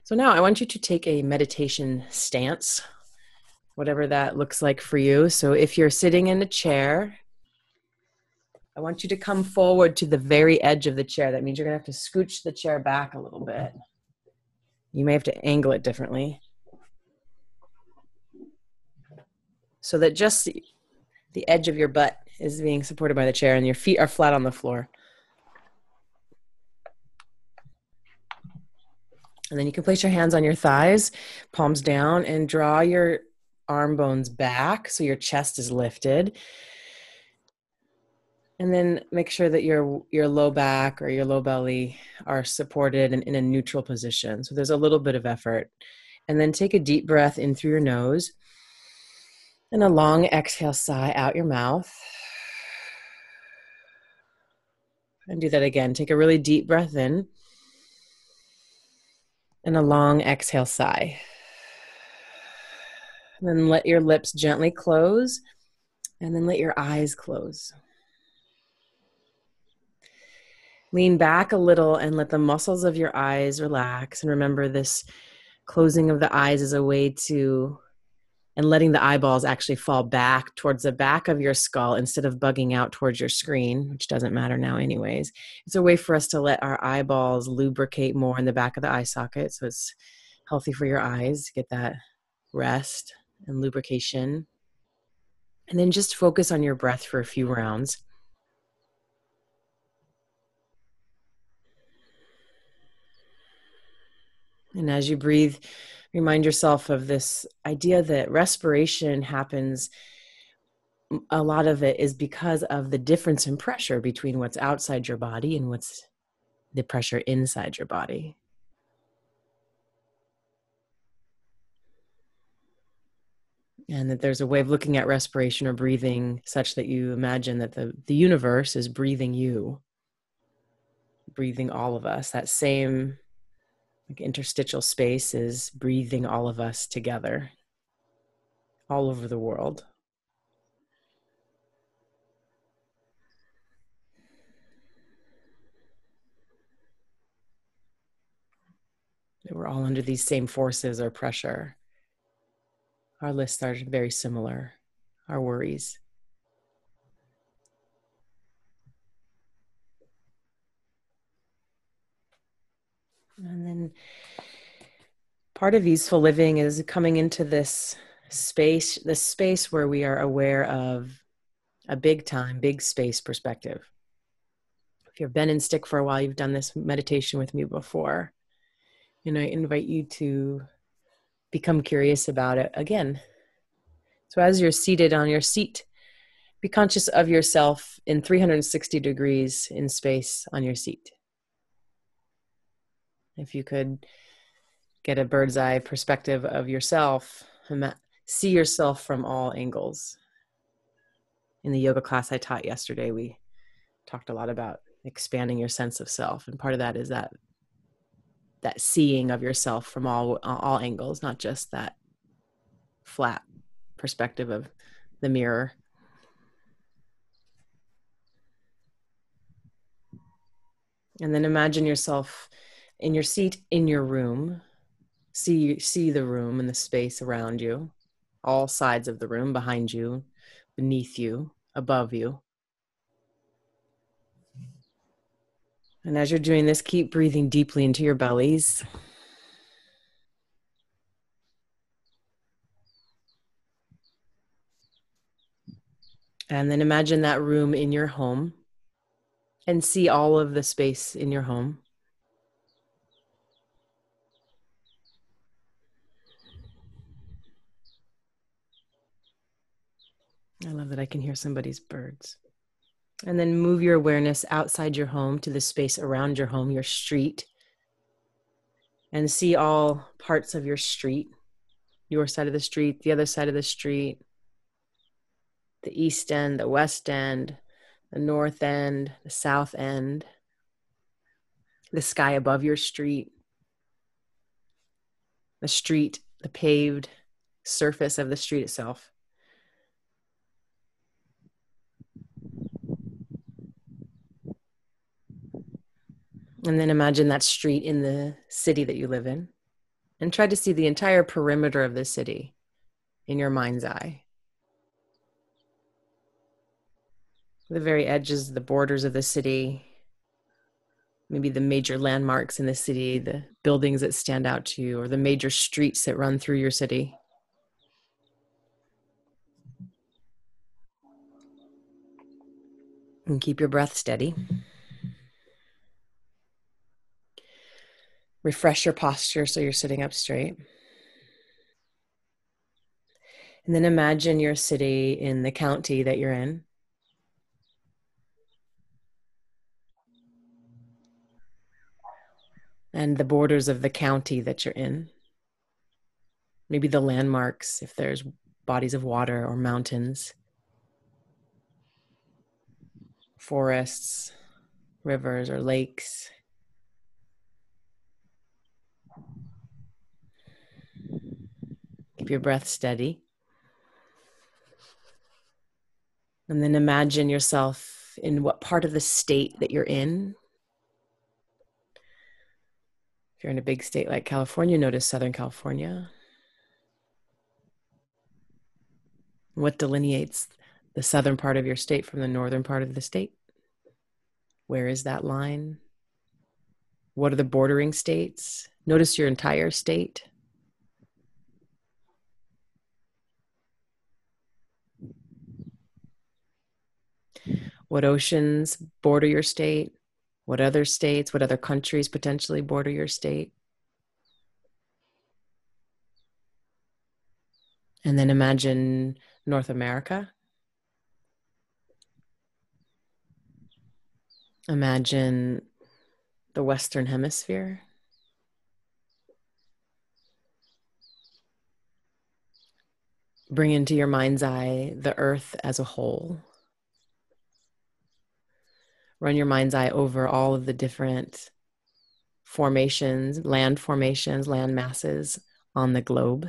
So now I want you to take a meditation stance, whatever that looks like for you. So if you're sitting in a chair, I want you to come forward to the very edge of the chair. That means you're going to have to scooch the chair back a little bit. You may have to angle it differently so that just the edge of your butt is being supported by the chair and your feet are flat on the floor. And then you can place your hands on your thighs, palms down, and draw your arm bones back so your chest is lifted. And then make sure that your low back or your low belly are supported and in a neutral position. So there's a little bit of effort. And then take a deep breath in through your nose and a long exhale, sigh out your mouth. And do that again. Take a really deep breath in and a long exhale, sigh. And then let your lips gently close and then let your eyes close. Lean back a little and let the muscles of your eyes relax. And remember, this closing of the eyes is a way to, and letting the eyeballs actually fall back towards the back of your skull instead of bugging out towards your screen, which doesn't matter now anyways. It's a way for us to let our eyeballs lubricate more in the back of the eye socket. So it's healthy for your eyes to get that rest and lubrication. And then just focus on your breath for a few rounds. And as you breathe, remind yourself of this idea that respiration happens. A lot of it is because of the difference in pressure between what's outside your body and what's the pressure inside your body. And that there's a way of looking at respiration or breathing such that you imagine that the universe is breathing you, breathing all of us. That same interstitial space is breathing all of us together all over the world. We're all under these same forces or pressure. Our lists are very similar, our worries. And then part of easeful living is coming into this space where we are aware of a big time, big space perspective. If you've been in stick for a while, you've done this meditation with me before. And I invite you to become curious about it again. So as you're seated on your seat, be conscious of yourself in 360 degrees in space on your seat. If you could get a bird's eye perspective of yourself, see yourself from all angles. In the yoga class I taught yesterday, we talked a lot about expanding your sense of self. And part of that is that seeing of yourself from all angles, not just that flat perspective of the mirror. And then imagine yourself in your seat in your room. See the room and the space around you, all sides of the room, behind you, beneath you, above you. And as you're doing this, keep breathing deeply into your bellies. And then imagine that room in your home and see all of the space in your home. I love that I can hear somebody's birds. And then move your awareness outside your home to the space around your home, your street, and see all parts of your street, your side of the street, the other side of the street, the east end, the west end, the north end, the south end, the sky above your street, the paved surface of the street itself. And then imagine that street in the city that you live in. and try to see the entire perimeter of the city in your mind's eye. The very edges, the borders of the city, maybe the major landmarks in the city, the buildings that stand out to you, or the major streets that run through your city. And keep your breath steady. Refresh your posture so you're sitting up straight. And then imagine your city in the county that you're in. And the borders of the county that you're in. Maybe the landmarks, if there's bodies of water or mountains, forests, rivers, or lakes. Keep your breath steady. And then imagine yourself in what part of the state that you're in. If you're in a big state like California, notice Southern California. What delineates the southern part of your state from the northern part of the state? Where is that line? What are the bordering states? Notice your entire state. What oceans border your state? What other states, what other countries potentially border your state? And then imagine North America. Imagine the Western Hemisphere. Bring into your mind's eye the earth as a whole. Run your mind's eye over all of the different formations, land masses on the globe.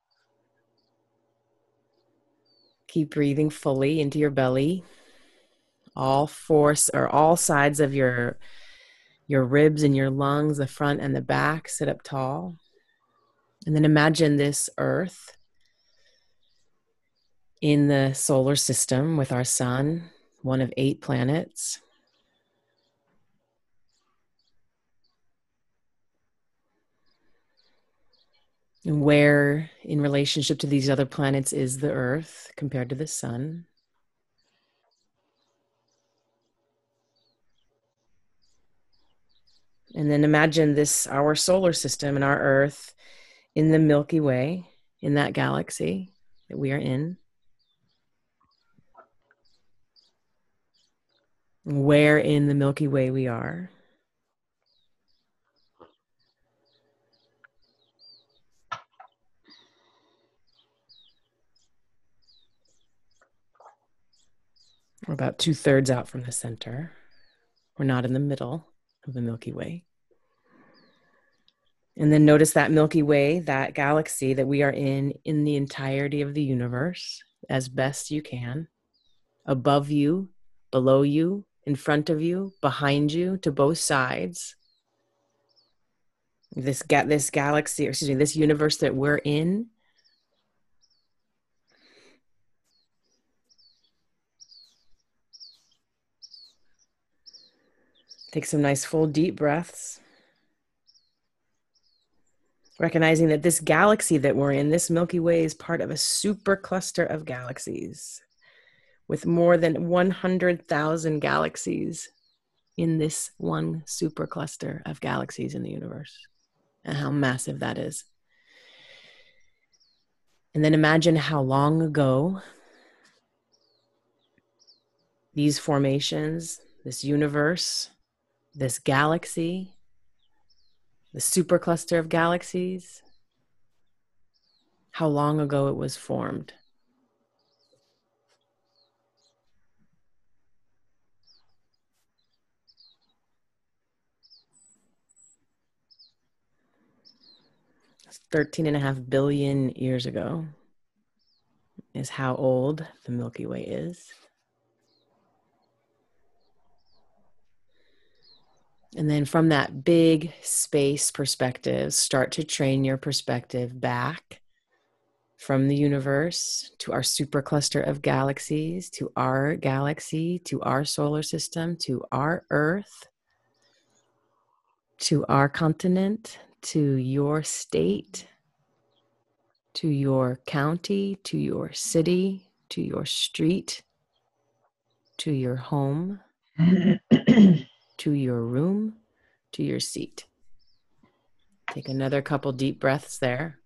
Keep breathing fully into your belly. All sides of your ribs and your lungs, the front and the back, sit up tall. And then imagine this earth in the solar system with our sun, one of 8 planets. And where in relationship to these other planets is the earth compared to the sun? And then imagine our solar system and our earth in the Milky Way, in that galaxy that we are in. Where in the Milky Way we are. We're about 2/3 out from the center. We're not in the middle of the Milky Way. And then notice that Milky Way, that galaxy that we are in the entirety of the universe, as best you can, above you, below you, in front of you, behind you, to both sides. This galaxy, or excuse me, this universe that we're in. Take some nice full deep breaths. Recognizing that this galaxy that we're in, this Milky Way, is part of a super cluster of galaxies with more than 100,000 galaxies in this one super cluster of galaxies in the universe, and how massive that is. And then imagine how long ago these formations, this universe, this galaxy, the supercluster of galaxies, how long ago it was formed. It's 13.5 billion years ago is how old the Milky Way is. And then from that big space perspective, start to train your perspective back from the universe to our supercluster of galaxies, to our galaxy, to our solar system, to our Earth, to our continent, to your state, to your county, to your city, to your street, to your home, to your room, to your seat. Take another couple deep breaths there.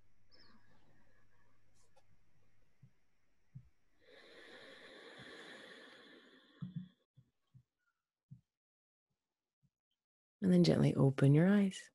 And then gently open your eyes.